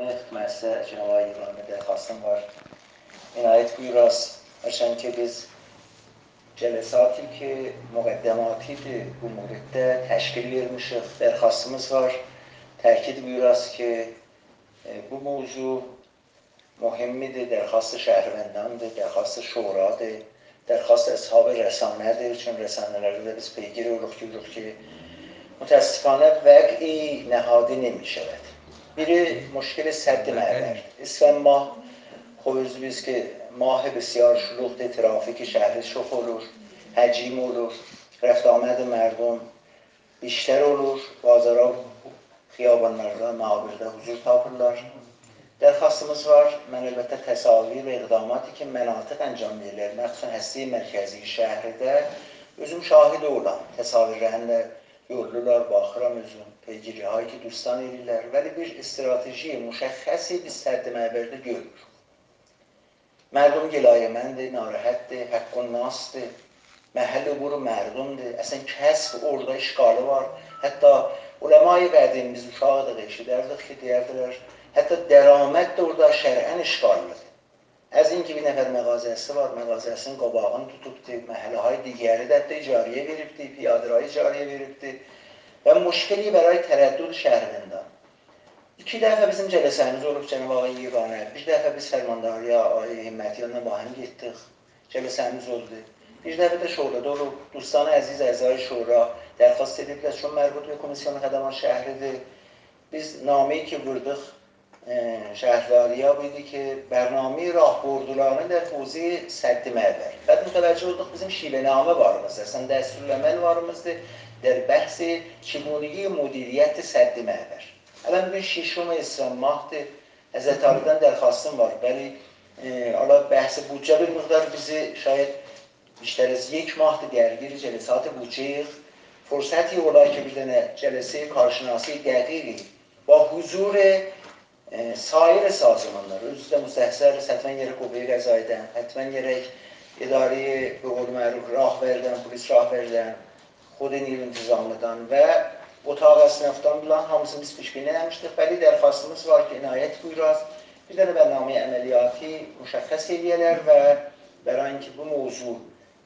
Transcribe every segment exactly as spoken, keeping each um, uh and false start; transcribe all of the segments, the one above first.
müəssisə Cənab İbrahimə dərxastım var. İnayət buyuruz. Həşən ki biz cələsaتی ki müqəddəmatidir bu müddətdə təşkil vermişik. Dərxastımız var. Təkid buyuruz ki bu mövzu mühimmidir. Dərxastı şəhərvəndandır, dərxastı şuradır, dərxastı əshab-ı rəsanədir. Çün rəsanələrdə də biz peygir oluq ki, mütəəssifanə vəqi nəhadi nemişəvət. Biri müşkil sədd-i məbərdir. İsfən mah, xoyuz biz ki, mah بسیار şuluqdur, trafiki şəhri çox olur, həcim olur, rəftaməd-i mərdum işlər olur, bazara, xiyabanlarda, məabirdə huzur tapırlar. Dərxastımız var, mən əlbəttə təsavvür və iqdamatı ki, mənatiq əncam verirlər, məxsusən həsti mərkəzi şəhərdə özüm şahid olan təsavvürlərini də yorulurlar, baxıram özüm, peygirliyi ki, dostan edirlər, vəli bir strateji, müşəxxəsi biz sədd-i məbərdə görürük. Mərdum gilayəməndir, narəhətdir, həqqun nasdır, məhəlli quru mərdumdur, əsən kəsb orada işqalı var. Hətta uləma-i qədimimiz uşaqdıq, eşidərdik ki, deyərdilər, hətta dəraməd də orada şərən işqalıdır. Əzin ki, bir nəfər məqazəsi var, məqazəsinin qabağını tutubdur, məhəlləhay digəri də hətta icariyə veribdir, piyadırayı icariyə veribdir və müşkili bəray tərəddüd şəhərində. İki dəfə bizim cələsəmiz olub Cənab Ağa Yeganə, bir dəfə biz Fərmandarıya, Ay Himmətiyanla bahim getdik, cələsəmiz oldu. Bir dəfə də şurada olub, Dustanı Əziz Əzai Şura dərxast ediblər, çünki mərbut və komisyon xədəman şəhridir. Biz nameyi ki vurdıq şəhərləriyə bu idi ki, bərnameyi rahbordularını da tozi sədd-i məbər. Bəd mütəvəccə olduq, bizim şivenamə varımız, əsən dəstürləməl varımızdır, در بحث چگونگی مدیریت سد معبر. الان به ششم اسفند ماه حضرت علی'den درخواستم var. ولی حالا بحث بودجه bir مقدار bizi şayet بیشتر از یک ماه درگیر جلسات بودجه فرصتی ola ki bir tane جلسه کارشناسی دقیقی با حضور سایر سازمانlar özü də müstəhsər sətmən yerə qüvvəyə qəzaidən, hətmən yerək idari به قول معروف راهبرdən, polis راهبرdən, خود نیرو انتظامیدن و اتاق اسنفتان bilan hamısını biz pişbini eləmişdik. Bəli dərxastımız var ki, inayət buyuruz. Bir dənə bərnamə əməliyyatı müşəxəs eləyələr və bərayın ki, bu mövzu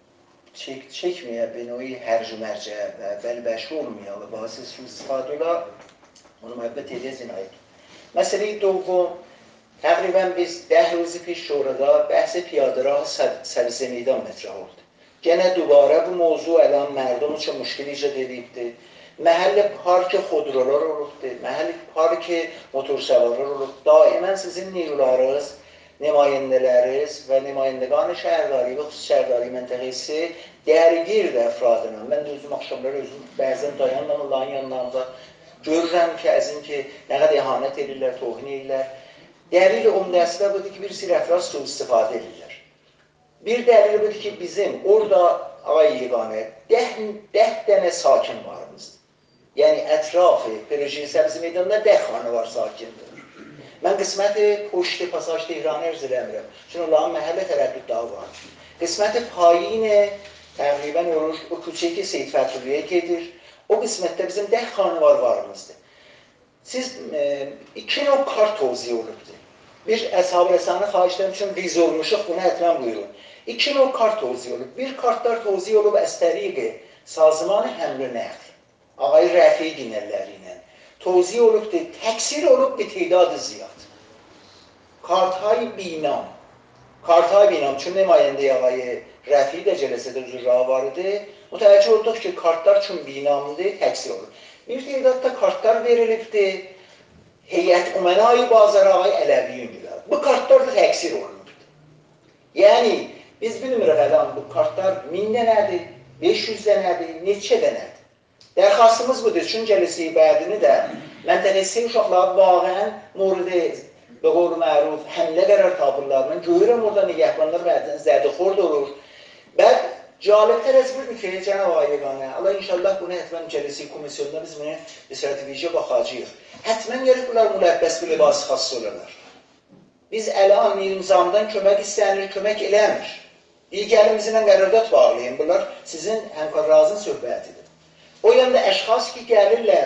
çek, çəkməyə, benoyi hərc mərcə və bəlbəşi olmaya və bazı sui-istifadə ola, onu müəbbət eləyəz inayət. Məsələ-i دوم təqribən biz ده روز پیش şurada bəhs piyadə rah سبز میدان مطرح oldu. Gene dubara bu mevzu elan merdum için müşkil icad edibdir. Mahalle park xodrolar olubdur, mahalle park motorsavarlar olub. Daimən sizin neyrularınız, nümayəndələriniz və nümayəndəqan şəhərləri və xüsus şəhərləri məntəqəsi dərgirdir əfradına. Mən də özüm axşamlar özüm bəzən dayanla Allah'ın yanlarında görürəm ki, əzin ki, nə qədər ihanət edirlər, tohin edirlər. Dəlil umdəsi də budur ki, bir sir əfrad sui-istifadə edirlər. Bir dəlili budur ki, bizim orada ay yeganə dəh dənə sakin varımızdır. Yəni ətrafı, Perişi Səbzi meydanında dəh xanı var sakindir. Mən qisməti poşti, pasaj Tehranı ərz eləmirəm. Çünki Allah'ın məhəllə tərəddüd daha var. Qisməti payini təqribən olur, o küçə ki Seyyid Fəthullüyə gedir. O qismətdə bizim dəh xanı var varımızdır. Siz e, iki növ kart tozih olubdur. Bir əshab-ı rəsanı xahişlərim üçün riz olmuşuq, bunu həttəm buyurun. İki növ kart tozih olub. Bir kartlar tozih olub əstəriqi sazmanı həmli nəql. Ağayı rəfi dinərləri ilə. Tozih olubdur, təksir olub bir tedadı ziyad. Karthay binam. Karthay binam. Çünki nümayəndə ağayı rəfi də cələsədə zürra var idi. Mütəvəccə olduq ki, kartlar üçün binamdır, təksir olub. Bir tedadda kartlar verilibdir. Heyət Umenai bazarı ağay Ələviyyün gülər. Bu kartlar da təksir olunubdur. Yəni, biz bilmirik əlan bu kartlar min dənədir, beş yüz dənədir, neçə dənədir. Dərxastımız budur, çünki cələsi bədini də məntəqəsi uşaqları vaqən moridi və qol məruf həmlə qərar tabırlarının görürəm orada nigəhbanlar bədən zədixord olur. Bəd Cəlib tərəz budur ki, Cənab Ayəqanə, Allah inşallah bunu hətmən cələsi komisyonda biz bunu strategiyyə baxacağıq. Hətmən gəlib bunlar müləbbəs bir libası xass olurlar. Biz əlan nizamdan kömək istənir, kömək eləmir. Digərimizlə qərardat bağlayın. Bunlar sizin həmkarrazın söhbətidir. O yanda əşxas ki gəlirlər,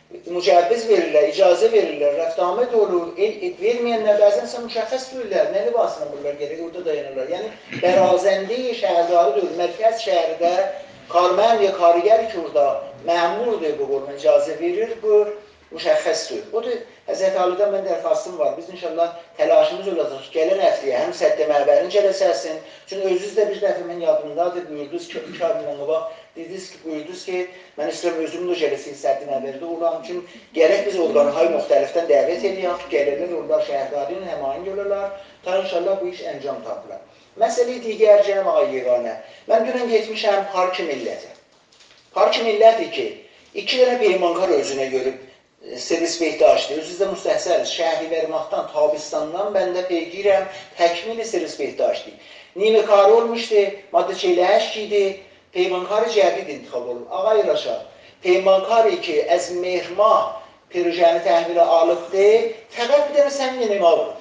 mücəvviz verirlər, icazə verirlər, rəftamət olur, verməyənlər bəzən ise müşəxəs deyirlər, nə libasına bulurlar, gerək orada dayanırlar. Yəni, bərazəndi şəhərdarı deyil, mərkəz şəhərdə karmən ya kariger ki orada məmurdur bu qolun icazə verir, bu müşəxəsdir. O da Həzrət Ali'dən mən dərxastım var. Biz inşallah təlaşımız olacaq. Gələn həftəyə həm Səddə Məbərin cələsəsin. Çünki özünüz də bir dəfə mən yadımdadır, buyurdunuz ki, iki ay bundan qabaq dediniz ki, buyurdunuz ki, mən istəyirəm özümün o cələsi Səddə Məbərdə olam. Çünki gərək biz orqanhay müxtəlifdən dəvət edəyək, gəlirlər, onlar şəhərdarın həmayin görürlər, ta inşallah bu iş əncam tapılar. Məsələ digər cəm ayıqanə. Mən dünən getmişəm Park Millətə. Park Milləti ki, iki dənə peymankar özünə görüb, servis behdaşdır. Özünüzdə müstəhsəl şəhri verməkdən, Tabistandan mən də peygirəm, təkmili servis behdaşdır. Nimekar olmuşdu, madde çeylə idi, peymankarı cədid intikab olur. Ağay Raşad, peymankarı ki, az mehmah projəni təhvilə alıbdı, fəqət bir dənə sən yenəmə vurur.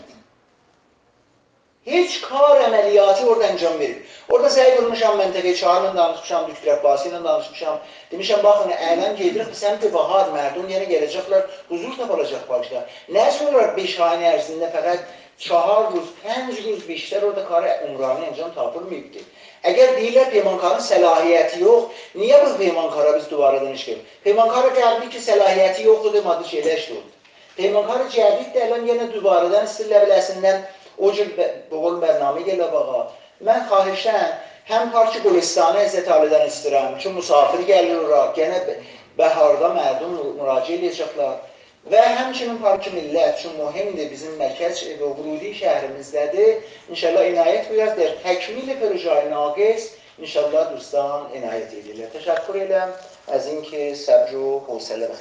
Heç kar əməliyyatı orada əncam verir. Orada zəy qurmuşam, məntəqə çağırla danışmışam, Dükür Əbbasi ilə danışmışam. Demişəm, baxın, ələm gedirik, səmt-i bahar, mərdun yerə gələcəklər, huzur tapılacaq başda. Nə sonra beş ayın ərzində fəqət çahar ruz, pənc ruz beşlər orada karı umranı əncam tapılmayıbdır. Əgər deyirlər, peymankarın səlahiyyəti yox, niyə bu peymankara biz duvaradan iş görür? Peymankara gəldi ki, səlahiyyəti yoxdur, maddi şeyləşdi oldu. Peymankara gəldik də, ələm yenə duvaradan istirlə biləsindən o cür boğul bərnamə gələ bağa. Mən xahişən həm Parki Qulistanı Həzrət Ali'dən istirəm ki, musafir gəlir ora, gənə bəharda mərdum müraciə edəcəklər. Və həmçinin Parki Millət üçün mühimdir, bizim mərkəz və qurudi şəhrimizdədir. İnşallah inayət buyurdur, təkmili pörücay naqis, inşallah dostan inayət edirlər. Təşəkkür edirəm, əzin ki, səbr və hövsələ